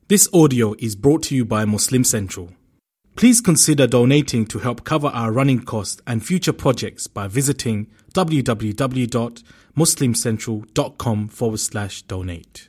This audio is brought to you by Muslim Central. Please consider donating to help cover our running costs and future projects by visiting www.muslimcentral.com/donate.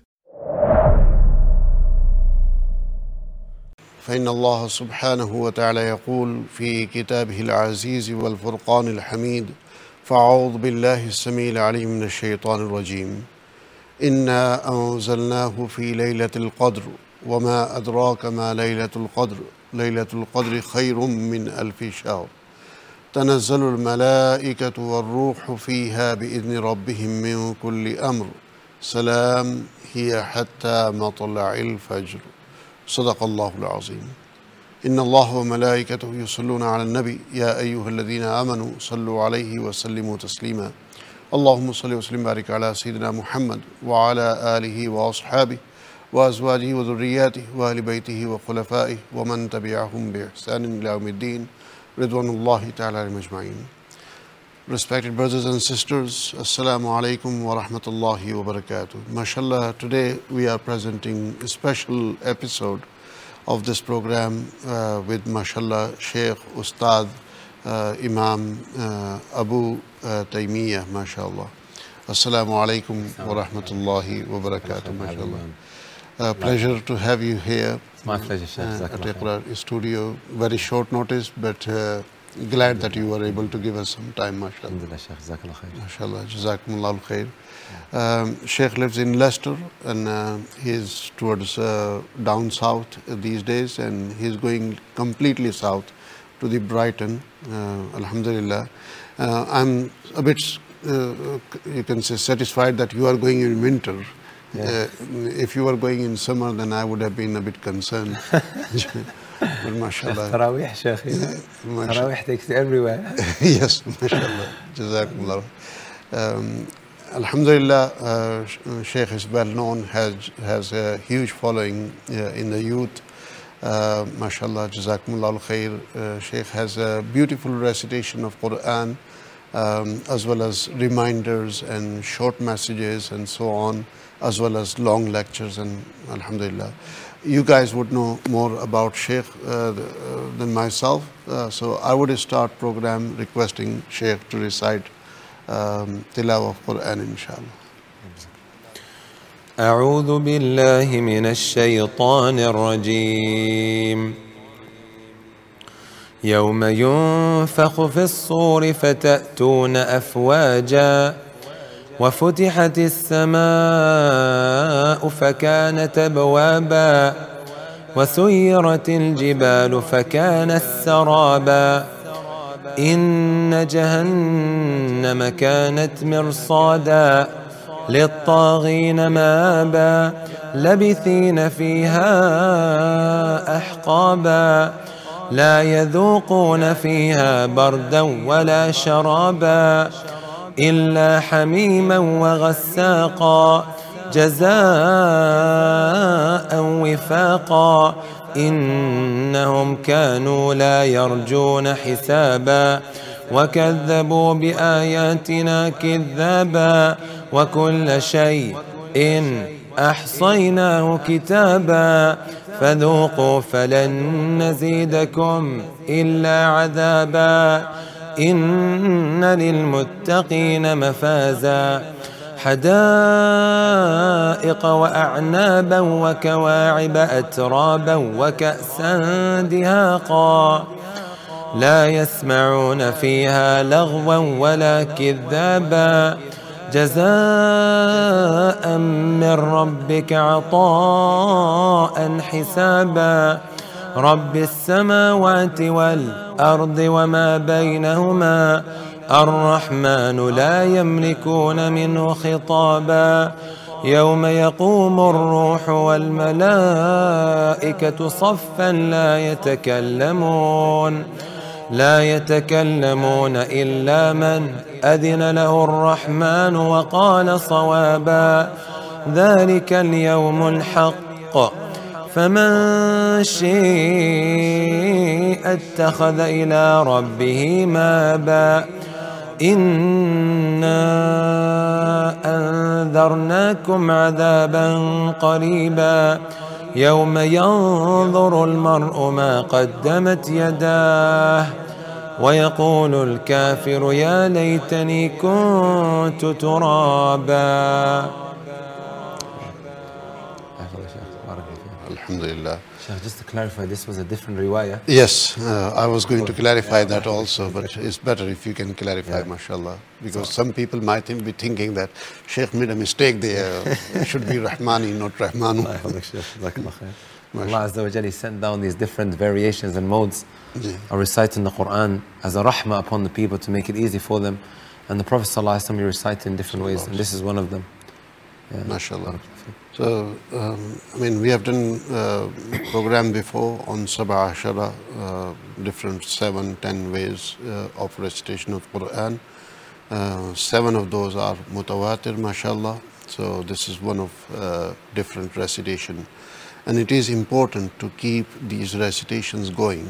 فإن الله سبحانه وتعالى يقول في كتابه العزيز والفرقان الحميد فأعوذ بالله السميع العليم من الشيطان الرجيم إنا أنزلناه في ليلة القدر وما أدراك ما ليلة القدر ليلة القدر خير من 1000 شهر تنزل الملائكة والروح فيها بإذن ربهم من كل أمر سلام هي حتى مطلع الفجر صدق الله العظيم. إن الله وملائكته يصلون على النبي يا أيها الذين آمنوا صلوا عليه وسلموا تسليما. اللهم صل وسلم وبارك على سيدنا محمد وعلى آله وأصحابه وأزواجه وذرياته وأهل بيته وخلفائه ومن تبعهم بإحسان إلى يوم الدين رضوان الله تعالى عليهم أجمعين. Respected brothers and sisters, Assalamu alaikum wa rahmatullahi wa barakatuh. MashaAllah, today we are presenting a special episode of this program with MashaAllah Sheikh Ustad Imam Abu Taymiyyah, MashaAllah. Assalamu alaikum wa rahmatullahi wa barakatuh, MashaAllah. Pleasure to have you here. My pleasure, Sheikh. At Iqra studio. Very short notice, but glad that you were able to give us some time, mashallah. Alhamdulillah, Sheikh. Jazakallah khair. Mashallah, jazakumullah khair. Sheikh lives in Leicester and he's towards down south these days, and he's going completely south to the Brighton, alhamdulillah. I'm a bit, you can say, satisfied that you are going in winter. Yeah. If you were going in summer, then I would have been a bit concerned. But mashallah. Tarawih, Sheikh. Tarawih takes you everywhere. Yes, mashallah. Jazakumullah. Alhamdulillah, Sheikh is well known, has a huge following in the youth. Mashallah, Jazakumullah khair. Sheikh has a beautiful recitation of Quran, as well as reminders and short messages and so on, as well as long lectures, and alhamdulillah. You guys would know more about Sheikh than myself, so I would start program requesting Sheikh to recite tilawah of Quran, inshallah. أعوذ بالله من الشيطان الرجيم يوم ينفخ في الصور فتأتون أفواجا وفتحت السماء فكانت أبوابا وسيرت الجبال فكانت سرابا إن جهنم كانت مرصادا للطاغين مآبا لبثين فيها أحقابا لا يذوقون فيها بردا ولا شرابا إلا حميما وغساقا جزاء وفاقا إنهم كانوا لا يرجون حسابا وكذبوا بآياتنا كذابا وكل شيء أحصيناه كتابا فذوقوا فلن نزيدكم إلا عذابا إن للمتقين مفازا حدائق وأعنابا وكواعب أترابا وكأسا دهاقا لا يسمعون فيها لغوا ولا كذابا جزاء من ربك عطاء حسابا رب السماوات والأرض وما بينهما الرحمن لا يملكون منه خطابا يوم يقوم الروح والملائكة صفا لا يتكلمون إلا من أذن له الرحمن وقال صوابا ذلك اليوم الحق فمن شيء اتخذ إلى ربه مآبا إنا أنذرناكم عذابا قريبا يوم ينظر المرء ما قدمت يداه ويقول الكافر يا ليتني كنت ترابا. Alhamdulillah. Just to clarify, this was a different riwayah. Yes, I was going to clarify that also, but it's better if you can clarify, mashallah. Because some people might be thinking that Sheikh made a mistake there. It should be Rahmani, not Rahmanu. Allah Azza wa Jalla sent down these different variations and modes of reciting the Quran as a rahmah upon the people to make it easy for them. And the Prophet ﷺ recited in different ways, and this is one of them. MashaAllah. So, I mean, we have done program before on Sab'a Ashara, different 7-10 ways of recitation of Quran. 7 of those are mutawatir, mashallah. So this is one of different recitation. And it is important to keep these recitations going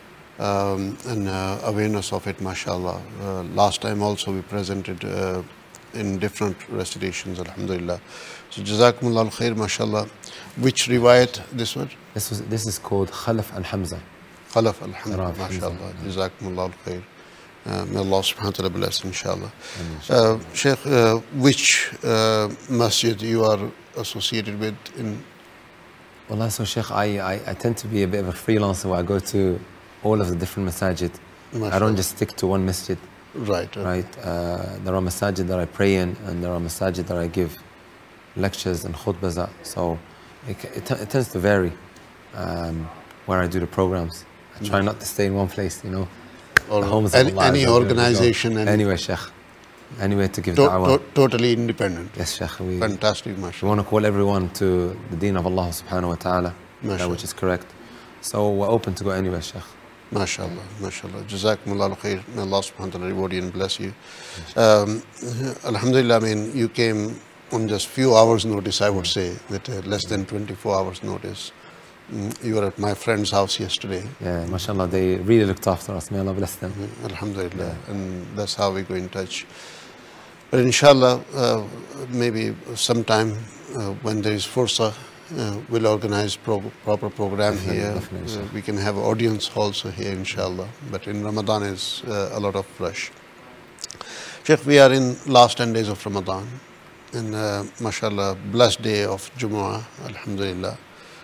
and awareness of it, mashallah. Last time also we presented in different recitations, alhamdulillah. So Jazakumullah khair, mashallah. Which riwayat this one? This is called Khalaf al-Hamza. Khalaf al-Hamza, mashallah. Jazakumullah khair. May Allah subhanahu wa ta'ala bless, inshallah. Sheikh, which masjid you are associated with in? Well, so Sheikh, I tend to be a bit of a freelancer where I go to all of the different masajid. I don't just stick to one masjid. Right. There are masajid that I pray in, and there are masajid that I give lectures and khutbahs at. So it tends to vary where I do the programs. I try not to stay in one place, you know. Or any organization. Anywhere, Sheikh. Anywhere to give da'wah. Totally independent. Yes, Sheikh. Fantastic, mashallah. We want to call everyone to the deen of Allah subhanahu wa ta'ala, which is correct. So we're open to go anywhere, Sheikh. MashaAllah, mashallah. Jazakumullah khair. May Allah subhanahu wa ta'ala reward you and bless you. Alhamdulillah, I mean, you came on just few hours notice, I would say, with less than 24 hours notice. You were at my friend's house yesterday. Yeah, mashallah, they really looked after us. May Allah bless them. Alhamdulillah. And that's how we go in touch. But inshallah, maybe sometime when there is fursa, we'll organize proper program here. We can have audience also here, inshallah. But in Ramadan is a lot of rush. Sheikh, we are in last 10 days of Ramadan. And mashallah, blessed day of Jumu'ah, alhamdulillah.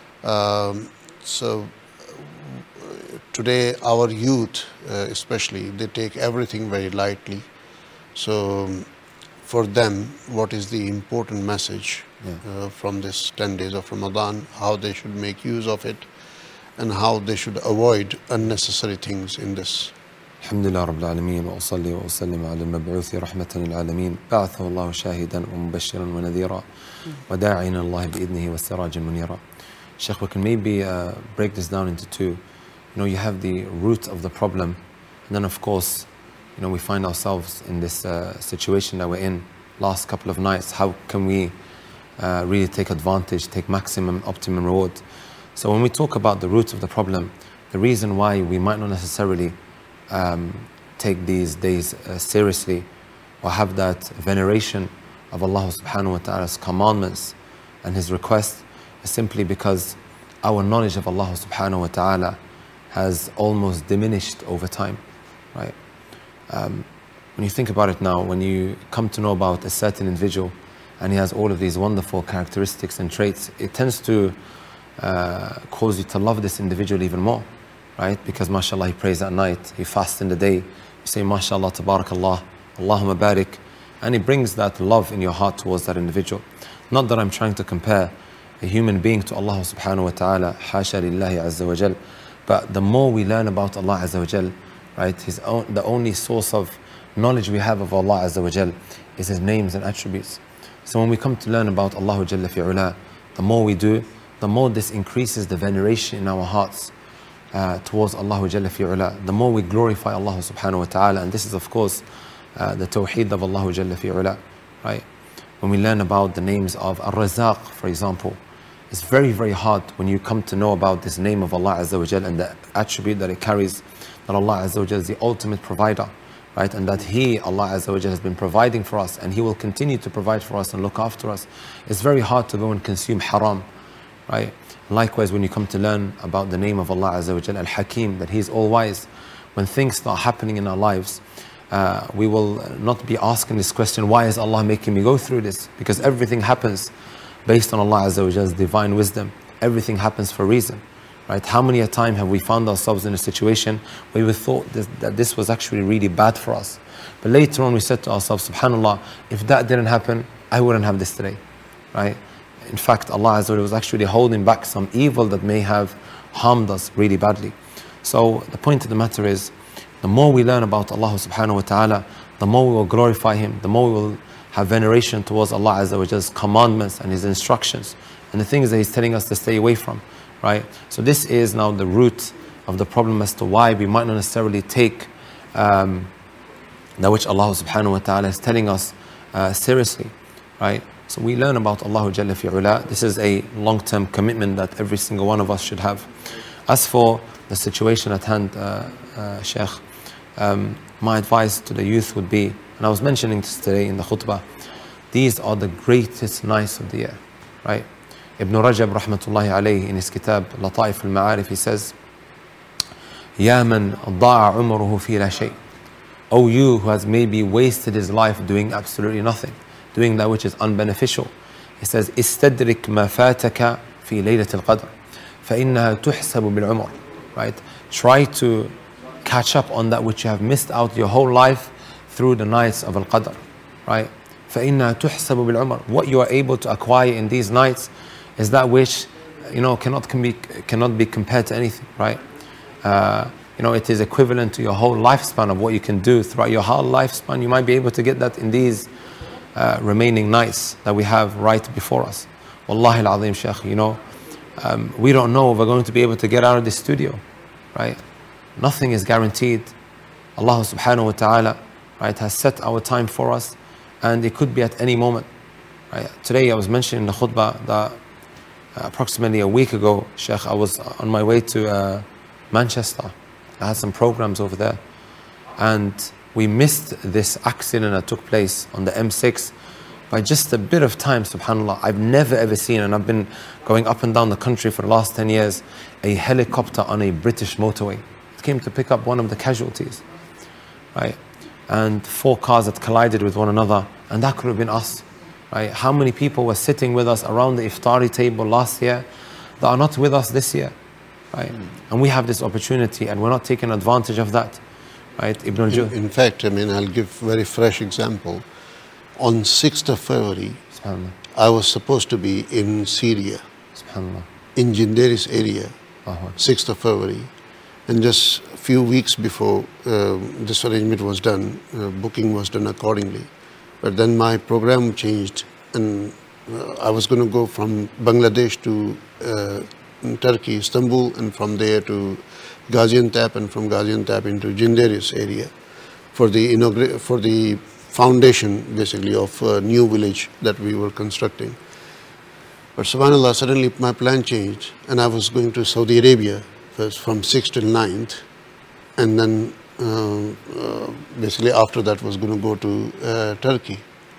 So today our youth especially, they take everything very lightly. So for them, what is the important message from this 10 days of Ramadan, how they should make use of it and how they should avoid unnecessary things in this? الحمد لله رب العالمين وأصلي وأسلم على المبعوث رحمة للعالمين بعثه الله شاهدا ومبشرا ونذيرا وداعيا إلى الله بإذنه وسراجا منيرا. Sheikh, we can maybe break this down into two. You know, you have the root of the problem, and then of course, you know, we find ourselves in this situation that we're in last couple of nights. How can we really take advantage, take maximum, optimum reward? So when we talk about the root of the problem, the reason why we might not necessarily take these days seriously or have that veneration of Allah subhanahu wa ta'ala's commandments and His requests is simply because our knowledge of Allah subhanahu wa ta'ala has almost diminished over time, right? When you think about it now, when you come to know about a certain individual and he has all of these wonderful characteristics and traits, it tends to cause you to love this individual even more, right? Because mashallah, he prays at night, he fasts in the day, you say mashallah, tabarakallah, Allahumma barik, and it brings that love in your heart towards that individual. Not that I'm trying to compare a human being to Allah subhanahu wa ta'ala, hasha lillahi azza wa jal, but the more we learn about Allah azza wa jal, right, the only source of knowledge we have of Allah azza wa jal is His names and attributes. So when we come to learn about Allah jalla fi'ula, the more we do, the more this increases the veneration in our hearts towards Allah jalla fi'ula, the more we glorify Allah subhanahu wa ta'ala, and this is of course the tawheed of Allah jalla fi'ula, right? When we learn about the names of Ar-Razaq, for example, it's very, very hard when you come to know about this name of Allah Azza wa Jal and the attribute that it carries, that Allah Azza wa Jal is the ultimate provider, right? And that He, Allah Azza wa Jal, has been providing for us and He will continue to provide for us and look after us. It's very hard to go and consume haram, right? Likewise, when you come to learn about the name of Allah Azza wa Jal, Al-Hakim, that He is all-wise, when things start happening in our lives, we will not be asking this question, why is Allah making me go through this? Because everything happens based on Allah Azza wa Jal's divine wisdom. Everything happens for a reason. Right? How many a time have we found ourselves in a situation where we thought that this was actually really bad for us? But later on we said to ourselves, subhanAllah, if that didn't happen, I wouldn't have this today. Right? In fact, Allah Azza wa Jalla was actually holding back some evil that may have harmed us really badly. So the point of the matter is, the more we learn about Allah subhanahu wa ta'ala, the more we will glorify Him, the more we will have veneration towards Allah Azza wa Jalla's commandments and His instructions and the things that He's telling us to stay away from. Right? So this is now the root of the problem as to why we might not necessarily take that which Allah subhanahu wa ta'ala is telling us seriously. Right? So we learn about Allah Jalla fi'ula. This is a long-term commitment that every single one of us should have. As for the situation at hand, Sheikh, my advice to the youth would be, and I was mentioning this today in the khutbah, these are the greatest nights of the year. Right? Ibn Rajab rahmatullahi alayhi in his kitab Lata'if al-Ma'arif, he says, Ya man da'a umruhu fi la shay. O you who has maybe wasted his life doing absolutely nothing, doing that which is unbeneficial. He says, Istadrik ma fataka fi laylat al-qadr, fa innaha tuhsabu bil umr. Right? Try to catch up on that which you have missed out your whole life through the nights of al-qadr. Right? Fa innaha tuhsabu bil umr. What you are able to acquire in these nights is that which, cannot be compared to anything, right? It is equivalent to your whole lifespan of what you can do throughout your whole lifespan. You might be able to get that in these remaining nights that we have right before us. Wallahi al-azim, Shaykh, we don't know if we're going to be able to get out of this studio, right? Nothing is guaranteed. Allah subhanahu wa ta'ala, right, has set our time for us, and it could be at any moment. Right? Today I was mentioning in the khutbah that approximately a week ago, Sheikh, I was on my way to Manchester. I had some programs over there, and we missed this accident that took place on the M6 by just a bit of time, subhanAllah. I've never ever seen, and I've been going up and down the country for the last 10 years, a helicopter on a British motorway. It came to pick up one of the casualties, right? And 4 cars that collided with one another, and that could have been us. Right? How many people were sitting with us around the iftari table last year that are not with us this year? Right? And we have this opportunity, and we're not taking advantage of that. Right? In fact, I'll give a very fresh example. On 6th of February, I was supposed to be in Syria, in Jinderis area, 6th of February. And just a few weeks before this arrangement was done, booking was done accordingly. But then my program changed, and I was going to go from Bangladesh to Turkey, Istanbul, and from there to Gaziantep, and from Gaziantep into Jinderis area for the foundation, basically, of a new village that we were constructing. But subhanAllah, suddenly my plan changed, and I was going to Saudi Arabia first from 6th till 9th, and then basically after that was going to go to Turkey.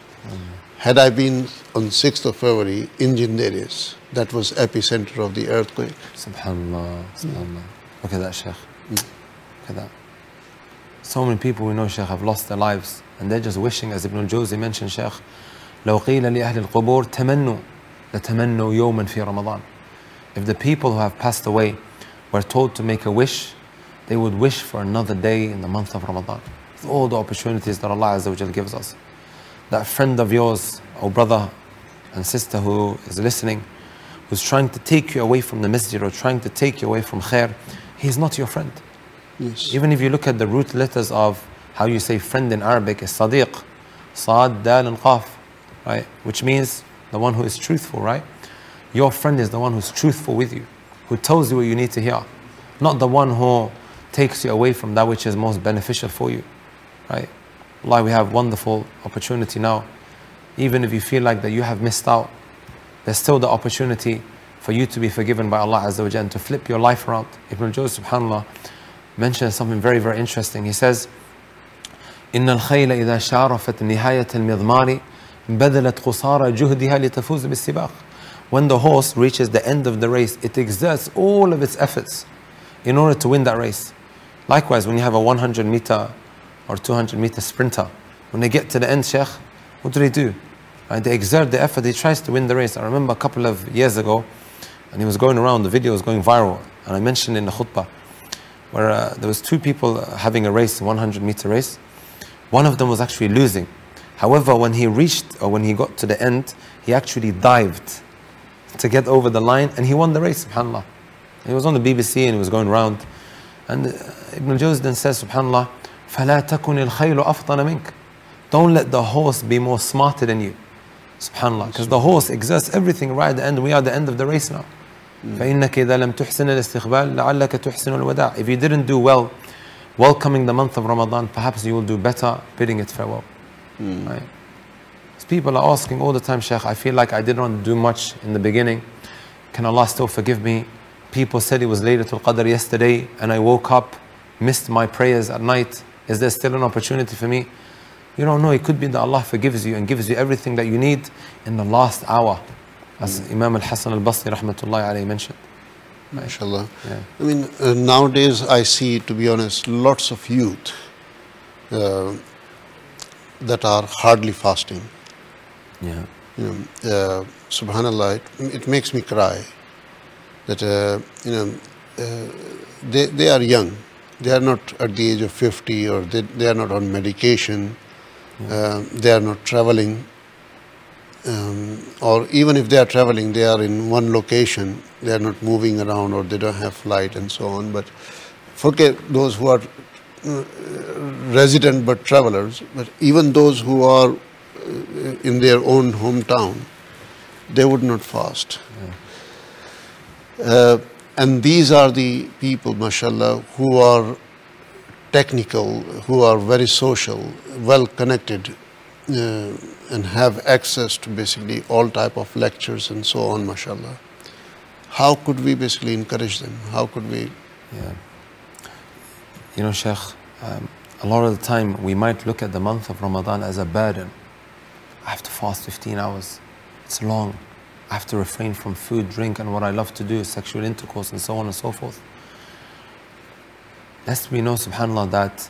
Had I been on 6th of February in Jinderis, that was epicenter of the earthquake. Subhanallah, subhanallah. Look at that, Sheikh. Look at that. So many people we know, Sheikh, have lost their lives, and they're just wishing, as Ibn al-Jawzi mentioned, Sheikh, لو قيل لأهل القبور تمنوا لتمنوا يوما في رمضان. If the people who have passed away were told to make a wish, they would wish for another day in the month of Ramadan. With all the opportunities that Allah Azza wa Jal gives us. That friend of yours, or brother and sister who is listening, who's trying to take you away from the masjid or trying to take you away from khair, he's not your friend. Yes. Even if you look at the root letters of how you say friend in Arabic, is Sadiq, Sad, Dal and Qaf, right? Which means the one who is truthful, right? Your friend is the one who's truthful with you, who tells you what you need to hear, not the one who takes you away from that which is most beneficial for you, right? Allah, we have wonderful opportunity now. Even if you feel like that you have missed out, there's still the opportunity for you to be forgiven by Allah Azza wa Jalla and to flip your life around. Ibn al-Jawzi, subhanAllah, mentions something very, very interesting. He says, إن الخيل إذا شارفت نهاية المضمار بذلت قصارى جهدها لتفوز بالسباق. when the horse reaches the end of the race, it exerts all of its efforts in order to win that race. Likewise, when you have a 100 meter or 200 meter sprinter, when they get to the end, Sheikh, what do? Right? They exert the effort, he tries to win the race. I remember a couple of years ago, and he was going around, the video was going viral, and I mentioned in the khutbah, where there was two people having a race, a 100 meter race. One of them was actually losing. However, when he got to the end, he actually dived to get over the line, and he won the race, subhanAllah. He was on the BBC and he was going around. And Ibn al-Jawzi then says, subhanAllah, فَلَا تَكُنِ الْخَيْلُ أَفْضَلَ مِنْكَ. Don't let the horse be more smarter than you. Subhanallah. Because the horse exerts everything right at the end. We are at the end of the race now. فَإِنَّكَ إِذَا لَمْ تُحْسِنَ الْإِسْتِقْبَالِ لَعَلَّكَ تُحْسِنُ الْوَدَاعِ. If you didn't do well, welcoming the month of Ramadan, perhaps you will do better bidding it farewell. Right? As people are asking all the time, Shaykh, I feel like I didn't do much in the beginning. Can Allah still forgive me? People said it was Laylatul Qadr yesterday and I woke up, missed my prayers at night. Is there still an opportunity for me? You don't know. It could be that Allah forgives you and gives you everything that you need in the last hour, as Imam al-Hasan al-Basri rahmatullahi alayhi mentioned. MashaAllah. Yeah. I mean, nowadays I see, to be honest, lots of youth that are hardly fasting. Yeah. Subhanallah, it makes me cry that they are young. They are not at the age of 50, or they are not on medication. They are not traveling, or even if they are traveling, they are in one location. They are not moving around, or they don't have flight and so on. But forget those who are resident but travelers. But even those who are in their own hometown, they would not fast. And these are the people, mashallah, who are technical, who are very social, well connected, and have access to basically all type of lectures and so on, mashallah. How could we basically encourage them? How could we? Yeah. You know, Shaykh, a lot of the time we might look at the month of Ramadan as a burden. I have to fast 15 hours. It's long. I have to refrain from food, drink, and what I love to do is sexual intercourse and so on and so forth. Lest we know, subhanAllah, that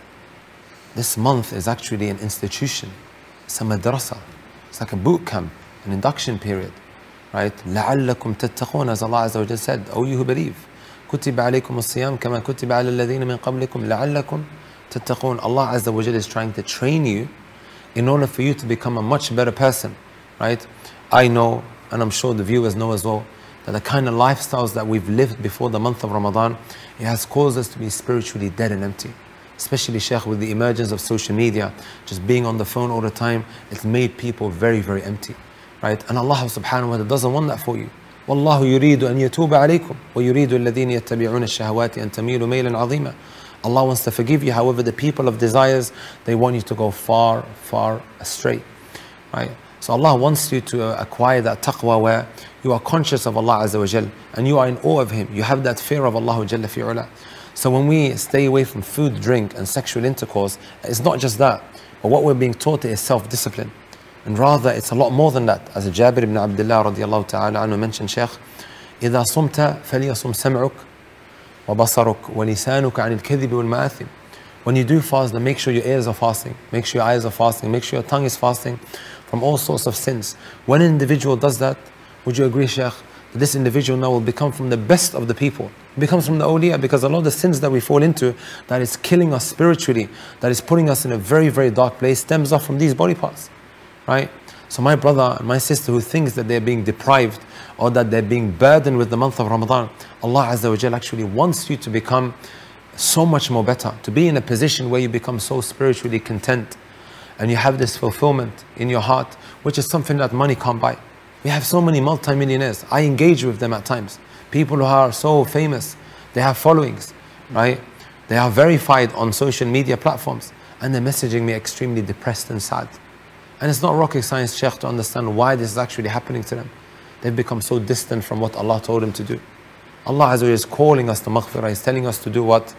this month is actually an institution. It's a madrasa. It's like a boot camp, an induction period, right? لَعَلَّكُمْ تَتَّقُونَ, as Allah Azza wa Jalla said, O you who believe, كُتِبَ عَلَيْكُمُ الصِّيَامُ كَمَا كُتِبَ عَلَى الَّذِينَ مِنْ قَبْلِكُمْ لَعَلَّكُمْ تَتَّقُونَ. Allah Azza wa Jalla is trying to train you in order for you to become a much better person, right? I know, and I'm sure the viewers know as well, that the kind of lifestyles that we've lived before the month of Ramadan, it has caused us to be spiritually dead and empty. Especially, Shaykh, with the emergence of social media, just being on the phone all the time, it's made people very, very empty, right? And Allah subhanahu wa ta'ala doesn't want that for you. وَاللَّهُ يُرِيدُ أَن يَتُوبَ عَلَيْكُمْ وَيُرِيدُ الَّذِينَ يَتَّبِعُونَ الشَّهَوَاتِ أَن تَمِيلُوا مَيْلًا عَظِيمًا. Allah wants to forgive you. However, the people of desires, they want you to go far, far astray, right? So Allah wants you to acquire that taqwa where you are conscious of Allah Azza wa Jal and you are in awe of Him. You have that fear of Allah Jalla fi'ula. So when we stay away from food, drink and sexual intercourse, it's not just that. But what we're being taught is self-discipline. And rather, it's a lot more than that. As Jabir ibn Abdullah radiallahu ta'ala anhu mentioned, Shaykh, إِذَا صُمْتَ فَلْيَصُمْ سَمْعُكَ وَبَصَرُكَ وَلِسَانُكَ عَنِ الْكَذِبِ وَالْمَآثِمِ. When you do fast, then make sure your ears are fasting, make sure your eyes are fasting, make sure your tongue is fasting from all sorts of sins. When an individual does that, would you agree, Shaykh, that this individual now will become from the best of the people? It becomes from the awliya, because a lot of the sins that we fall into, that is killing us spiritually, that is putting us in a very, very dark place, stems off from these body parts, right? So my brother and my sister who thinks that they're being deprived or that they're being burdened with the month of Ramadan, Allah Azza wa Jal actually wants you to become so much more better, to be in a position where you become so spiritually content and you have this fulfillment in your heart, which is something that money can't buy. We have so many multi-millionaires. I engage with them at times. People who are so famous, they have followings, right? They are verified on social media platforms and they're messaging me extremely depressed and sad. And it's not rocket science, Shaykh, to understand why this is actually happening to them. They've become so distant from what Allah told them to do. Allah Azza wa Jalla is calling us to maghfirah. He's telling us to do what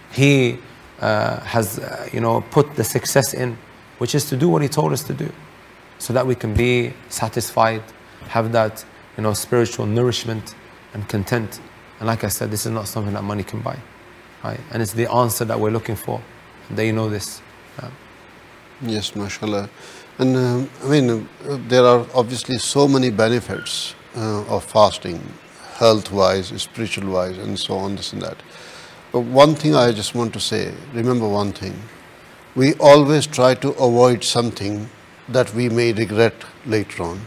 He has put the success in, which is to do what He told us to do, so that we can be satisfied, have that spiritual nourishment and content. And like I said, this is not something that money can buy, right? And it's the answer that we're looking for. They know this. Yes, mashallah. And there are obviously so many benefits of fasting, health-wise, spiritual-wise, and so on, this and that. But one thing I just want to say, remember one thing. We always try to avoid something that we may regret later on.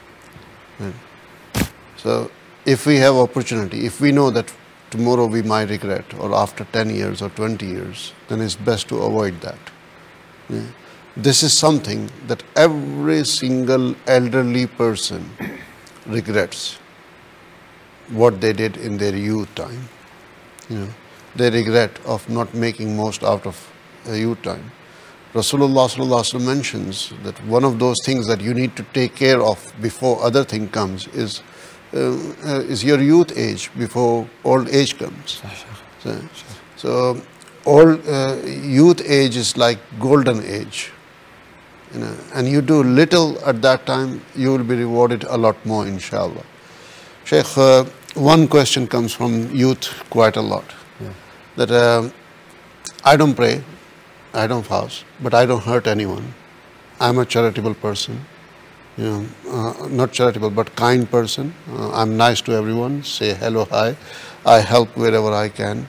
So if we have opportunity, if we know that tomorrow we might regret, or after 10 years or 20 years, then it's best to avoid that. This is something that every single elderly person regrets, what they did in their youth time. They regret of not making most out of youth time. Rasulullah sallallahu alaihi wasallam mentions that one of those things that you need to take care of before other thing comes is your youth age before old age comes. So youth age is like golden age. And you do little at that time, you will be rewarded a lot more, inshallah. Sheikh, one question comes from youth quite a lot. That I don't pray, I don't fast, but I don't hurt anyone. I'm a charitable person. Not charitable, but kind person. I'm nice to everyone, say hello, hi. I help wherever I can.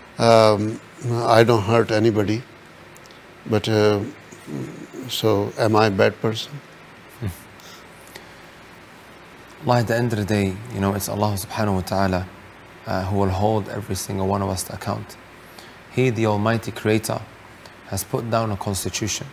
I don't hurt anybody. But so am I a bad person? Allah, at the end of the day, it's Allah subhanahu wa ta'ala who will hold every single one of us to account. He, the Almighty Creator, has put down a constitution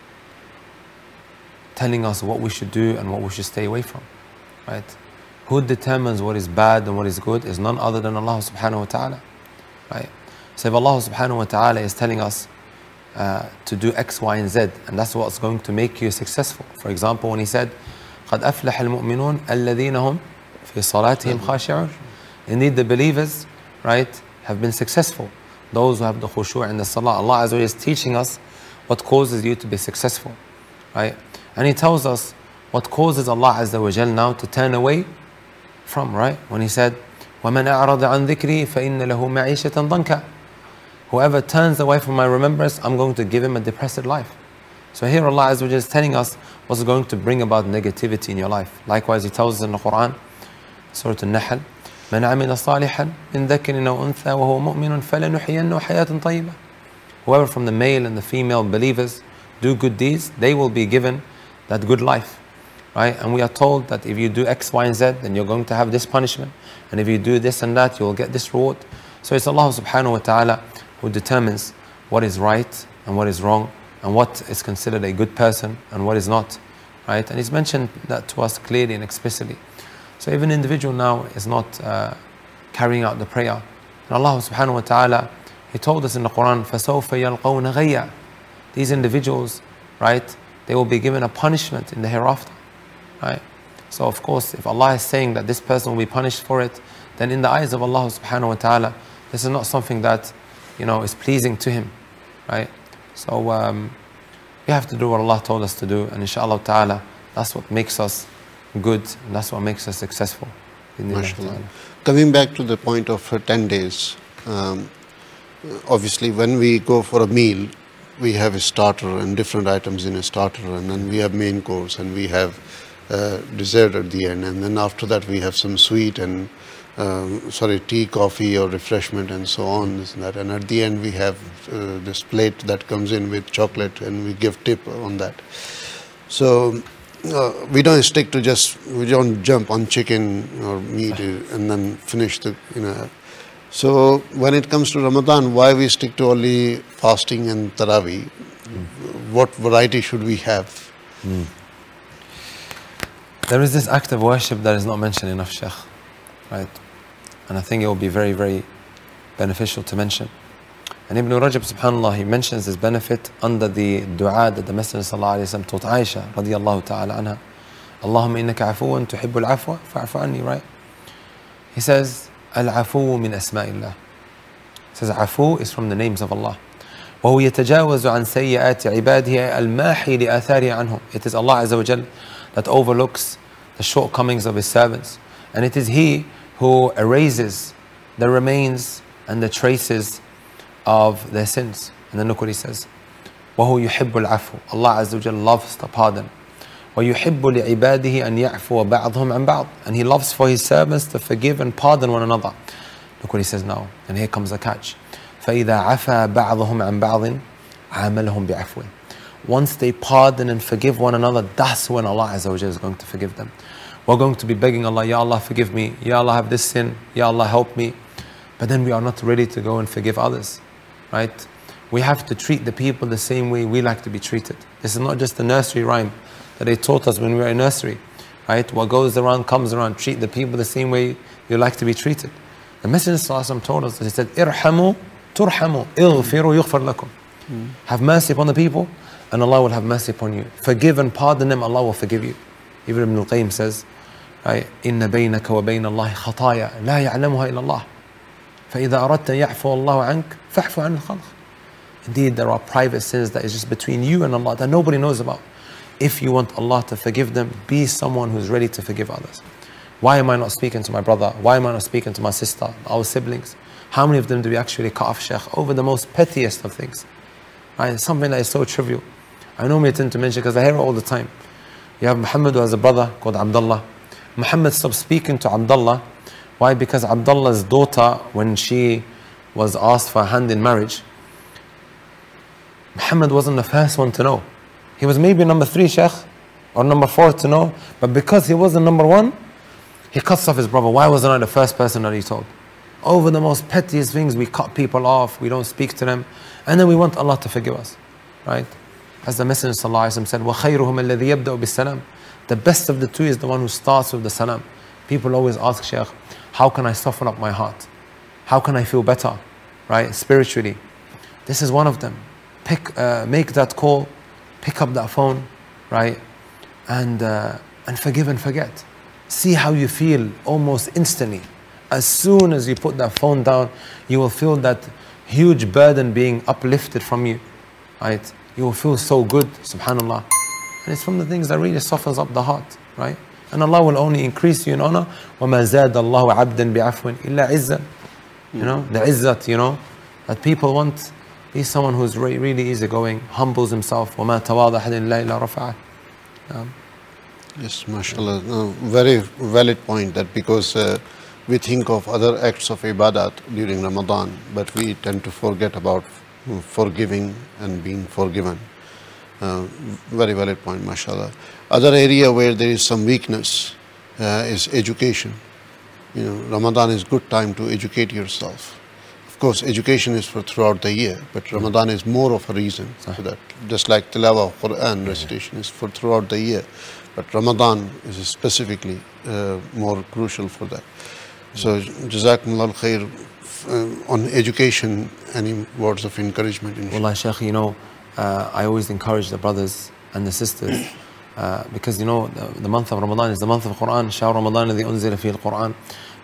telling us what we should do and what we should stay away from, right? Who determines what is bad and what is good is none other than Allah subhanahu wa ta'ala, right? So if Allah subhanahu wa ta'ala is telling us to do X, Y, and Z, and that's what's going to make you successful. For example, when he said, قَدْ أَفْلَحَ الْمُؤْمِنُونَ الَّذِينَ هُمْ فِي صَلَاتِهِمْ خَاشِعُونَ. Indeed, the believers, right, have been successful. Those who have the khushu' in the salah. Allah Azza wa Jalla is teaching us what causes you to be successful, right? And He tells us what causes Allah Azza wa Jalla now to turn away from, right? When He said, وَمَنْ أَعْرَضَ عَنْ ذِكْرِي فَإِنَّ لَهُ مَعِيشَةً ضَنْكًا. Whoever turns away from my remembrance, I'm going to give him a depressed life. So here Allah Azza wa Jalla is telling us what's going to bring about negativity in your life. Likewise, He tells us in the Quran, Surah Al-Nahl, مَنْ عَمِلَ صَالِحًا مِنْ ذَكَرٍ أَوْ أُنْثَى وَهُوَ مُؤْمِنٌ فَلَنُحْيِيَنَّهُ حَيَاةً طَيِّبَةً. Whoever from the male and the female believers do good deeds, they will be given that good life, right? And we are told that if you do X, Y, and Z, then you're going to have this punishment. And if you do this and that, you will get this reward. So it's Allah subhanahu wa ta'ala who determines what is right and what is wrong, and what is considered a good person and what is not, right? And He's mentioned that to us clearly and explicitly. So if an individual now is not carrying out the prayer, and Allah subhanahu wa ta'ala, He told us in the Quran, فَسَوْفَ يَلْقَوْنَ غَيًّا. These individuals, right, they will be given a punishment in the hereafter, right? So of course, if Allah is saying that this person will be punished for it, then in the eyes of Allah subhanahu wa ta'ala, this is not something that, is pleasing to Him, right? So we have to do what Allah told us to do, and inshallah ta'ala, that's what makes us good, and that's what makes us successful. Coming back to the point of 10 days, obviously when we go for a meal, we have a starter and different items in a starter, and then we have main course, and we have dessert at the end, and then after that we have some sweet and tea, coffee or refreshment and so on, this and that, and at the end we have this plate that comes in with chocolate, and we give tip on that. So we don't stick to we don't jump on chicken or meat and then finish the, So when it comes to Ramadan, why we stick to only fasting and Taraweeh? What variety should we have? There is this act of worship that is not mentioned enough, Sheikh, right? And I think it will be very, very beneficial to mention. And Ibn Rajab, subhanAllah, he mentions this benefit under the dua that the Messenger sallallahu alayhi wa sallam taught Aisha radiyallahu ta'ala anha. Allahumma innaka afuwan tuhibbul afwa fa'afu anni, right? He says, Al-afu min asma'illah. He says, afu is from the names of Allah. وهو يتجاوز عن سيئات عباده الماحي لآثاره عنهم. It is Allah Azza wa Jal that overlooks the shortcomings of His servants And it is He who erases the remains and the traces of their sins. And then look what He says. وَهُ يُحِبُّ الْعَفْوَ. Allah Azza wa Jalla loves the pardon. وَيُحِبُّ لِعِبَادِهِ أَنْ يَعْفُوَ بَعْضُهُمْ عَنْ بَعْضٍ. And He loves for His servants to forgive and pardon one another. Look what He says now. And here comes the catch. فَإِذَا عَفَى بَعْضُهُمْ عَنْ بَعْضٍ عَامَلَهُمْ بِعَفْوٍ. Once they pardon and forgive one another, that's when Allah Azza wa Jalla is going to forgive them. We're going to be begging Allah, Ya Allah forgive me, Ya Allah have this sin, Ya Allah help me. But then we are not ready to go and forgive others, right? We have to treat the people the same way we like to be treated. This is not just a nursery rhyme that they taught us when we were in nursery, right? What goes around comes around. Treat the people the same way you like to be treated. The Messenger ﷺ told us, he said, Irhamu turhamu, ighfiru yughfar lakum. Have mercy upon the people and Allah will have mercy upon you. Forgive and pardon them, Allah will forgive you. Even Ibn al-Qayyim says, right, إِنَّ بَيْنَكَ وَبَيْنَ اللَّهِ خَطَايَا لَا يَعْلَمُهَا إِلَّا اللَّهِ فَإِذَا أَرَدْتَ يَعْفُوَ اللَّهُ عَنْكَ فَاعْفُ عَنِ الْخَلْقِ. Indeed, there are private sins that is just between you and Allah that nobody knows about. If you want Allah to forgive them, be someone who's ready to forgive others. Why am I not speaking to my brother? Why am I not speaking to my sister, our siblings? How many of them do we actually cut off, Shaykh, over the most pettiest of things? Right? Something that is so trivial. I normally tend to mention because I hear it all the time. You have Muhammad who has a brother called Abdullah. Muhammad stopped speaking to Abdullah. Why? Because Abdullah's daughter, when she was asked for a hand in marriage, Muhammad wasn't the first one to know. He was maybe number 3, Shaykh, or number 4 to know. But because he wasn't number 1, he cuts off his brother. Why wasn't I the first person that he told? Over the most pettiest things, we cut people off, we don't speak to them. And then we want Allah to forgive us, right? As the Messenger ﷺ said, وَخَيْرُهُمَ الَّذِي يَبْدَأُ بِالسَّلَامِ. The best of the two is the one who starts with the salam. People always ask, Shaykh, how can I soften up my heart? How can I feel better, right, spiritually? This is one of them. Make that call, pick up that phone, right, and forgive and forget. See how you feel almost instantly. As soon as you put that phone down, you will feel that huge burden being uplifted from you, right? You will feel so good, subhanAllah. And it's from the things that really softens up the heart, right? And Allah will only increase you in honor. وَمَا زَادَ اللَّهُ عَبْدًا بِعَفْوٍ إِلَّا عِزًّا. You know, the izzat, you know, that people want. He's someone who's really easygoing, humbles himself. وَمَا تَوَاضَ أَحَدٍ إِلَّا رَفَعَهُ. Yes, mashallah. Very valid point, that because we think of other acts of ibadat during Ramadan, but we tend to forget about forgiving and being forgiven. Very valid point, mashallah. Other area where there is some weakness is education. You know, Ramadan is good time to educate yourself. Of course, education is for throughout the year, but Ramadan is more of a reason for that. Just like tilawah of Quran recitation is for throughout the year, but Ramadan is specifically more crucial for that. So, Jazakumullah khair. On education, any words of encouragement? Wallah, Shaykh, you know, I always encourage the brothers and the sisters because, you know, the month of Ramadan is the month of Quran. Shahr Ramadan alladhi unzila fihi al-Quran.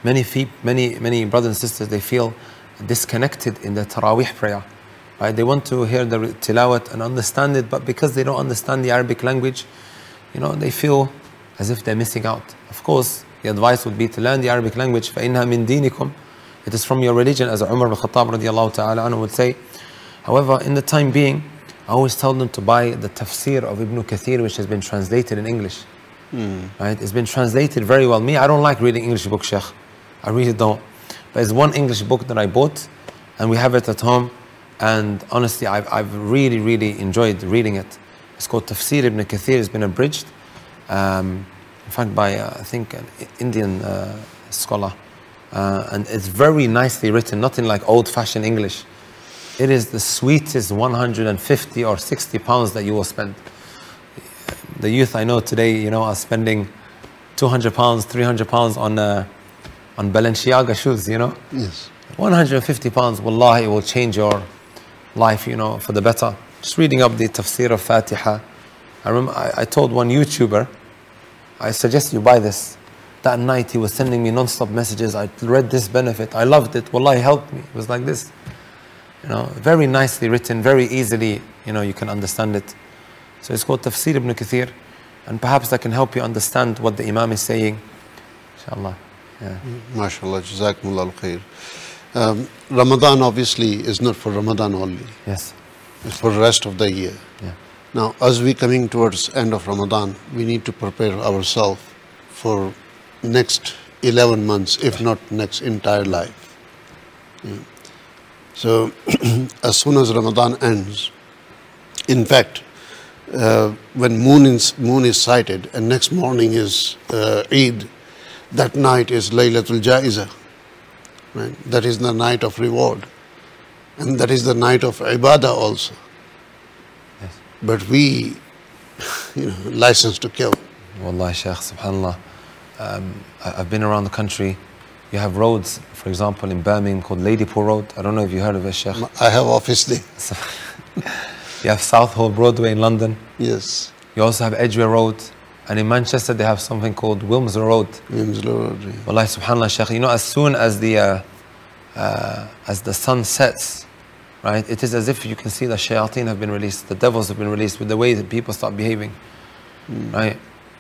Many brothers and sisters, they feel disconnected in the Taraweeh prayer. Right? They want to hear the tilawat and understand it, but because they don't understand the Arabic language, you know, they feel as if they're missing out. Of course, the advice would be to learn the Arabic language. فَإِنَّهَا مِن دِينِكُمْ. It is from your religion, as Umar ibn Khattab radiallahu ta'ala anhu would say. However, in the time being, I always tell them to buy the tafsir of Ibn Kathir, which has been translated in English. Right? It's been translated very well. Me, I don't like reading English books, Shaykh. I really don't. But it's one English book that I bought, and we have it at home. And honestly, I've really enjoyed reading it. It's called Tafsir Ibn Kathir. It's been abridged, in fact, by I think an Indian scholar. And it's very nicely written, not in like old-fashioned English. It is the sweetest 150 or 60 pounds that you will spend. The youth I know today, you know, are spending 200 pounds, 300 pounds on Balenciaga shoes, you know. Yes. 150 pounds, wallahi, it will change your life, you know, for the better. Just reading up the tafsir of Fatiha. I remember I told one YouTuber, I suggest you buy this. That night he was sending me non-stop messages. I read this benefit. I loved it. Wallahi, helped me. It was like this. You know, very nicely written, very easily, you know, you can understand it. So it's called Tafsir Ibn Kathir. And perhaps that can help you understand what the Imam is saying. Inshallah. Yeah. MashaAllah, Jazakumullah khair. Ramadan obviously is not for Ramadan only. Yes. It's for the rest of the year. Yeah. Now, as we coming towards end of Ramadan, we need to prepare ourselves for next 11 months, if not next entire life. Yeah. So, as soon as Ramadan ends, in fact, when moon is sighted and next morning is Eid, that night is Laylatul Jaiza. Right? That is the night of reward. And that is the night of ibadah also. Yes. But we, license to kill. Wallahi, Shaykh, subhanAllah. I've been around the country. You have roads, for example, in Birmingham called Ladypool Road. I don't know if you heard of it, Shaykh. I have office there. You have Southall Broadway in London. Yes. You also have Edgware Road. And in Manchester, they have something called Wilmslow Road. Wilmslow Road. Yeah. Wallahi, subhanAllah, Shaykh. As soon as the sun sets, right, it is as if you can see the shayateen have been released, the devils have been released with the way that people start behaving. Right?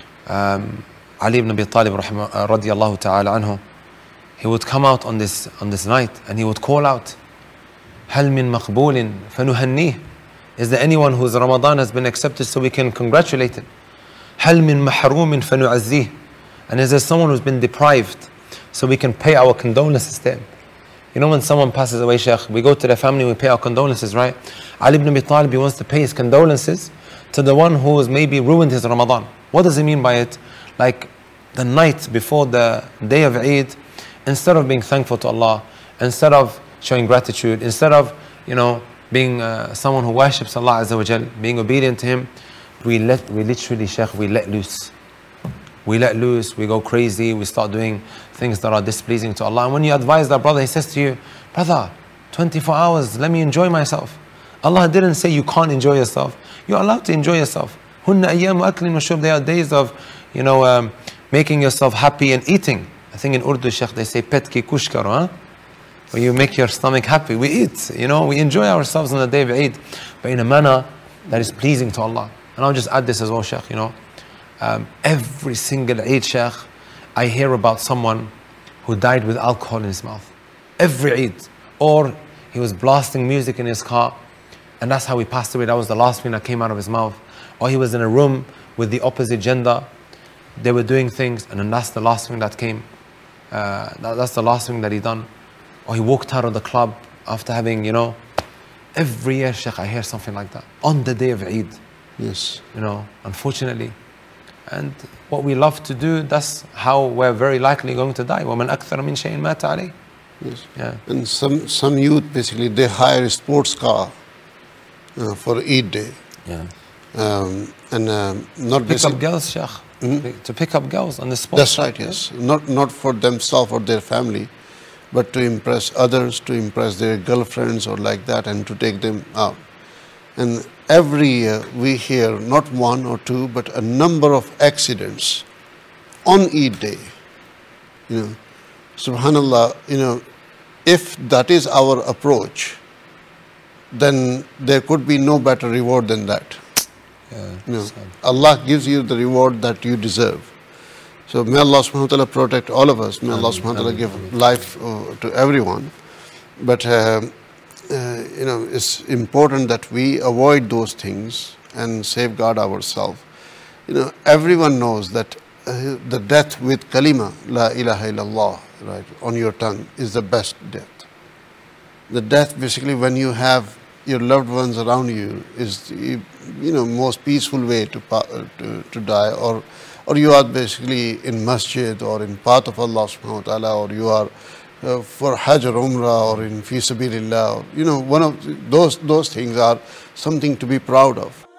Ali ibn Abi Talib radiyallahu ta'ala anhu, he would come out on this night and he would call out, هل من مقبول فنهنيه. Is there anyone whose Ramadan has been accepted so we can congratulate him? هل من محروم فنعزيه. And is there someone who's been deprived so we can pay our condolences to him? When someone passes away, Shaykh, we go to their family, we pay our condolences, right? Ali ibn Abi Talib, he wants to pay his condolences to the one who has maybe ruined his Ramadan. What does he mean by it? Like the night before the day of Eid, instead of being thankful to Allah, instead of showing gratitude, instead of, being someone who worships Allah Azza wa Jal, being obedient to Him, we literally, Shaykh, we let loose. We let loose, we go crazy, we start doing things that are displeasing to Allah. And when you advise that brother, he says to you, brother, 24 hours, let me enjoy myself. Allah didn't say you can't enjoy yourself. You're allowed to enjoy yourself. Hunna ayyamu aklin wa shurb. They are days of, making yourself happy and eating. I think in Urdu, Shaykh, they say pet ki kush karo, huh? Where you make your stomach happy. We eat, we enjoy ourselves on the day of Eid, but in a manner that is pleasing to Allah. And I'll just add this as well, Shaykh, every single Eid, Shaykh, I hear about someone who died with alcohol in his mouth. Every Eid. Or he was blasting music in his car, and that's how he passed away. That was the last thing that came out of his mouth. Or he was in a room with the opposite gender. They were doing things, and then that's the last thing that came. That's the last thing that he done. Or he walked out of the club after having, every year, Shaykh, I hear something like that. On the day of Eid. Yes. Unfortunately. And what we love to do, that's how we're very likely going to die. وَمَنْ أَكْثَرَ مِنْ شَيْءٍ مَاتَ عَلَيْهِ. Yes. Yeah. And some youth, basically, they hire a sports car for Eid day. Yeah. Not pick up girls, Shaykh. To pick up girls on the spot. That's right, yes. Not for themselves or their family, but to impress others, to impress their girlfriends or like that, and to take them out. And every year we hear not one or two, but a number of accidents on Eid day. Subhanallah, if that is our approach, then there could be no better reward than that. Yeah, Allah gives you the reward that you deserve. So may Allah subhanahu wa ta'ala protect all of us. May Allah subhanahu wa ta'ala give life to everyone. But it's important that we avoid those things and safeguard ourselves. Everyone knows that the death with kalima, la ilaha illallah, right, on your tongue is the best death. The death basically when you have your loved ones around you is the most peaceful way to die, or you are basically in masjid or in path of Allah subhanahu wa ta'ala, or you are for Hajj or Umrah or in Fi Sabilillah. One of those things are something to be proud of.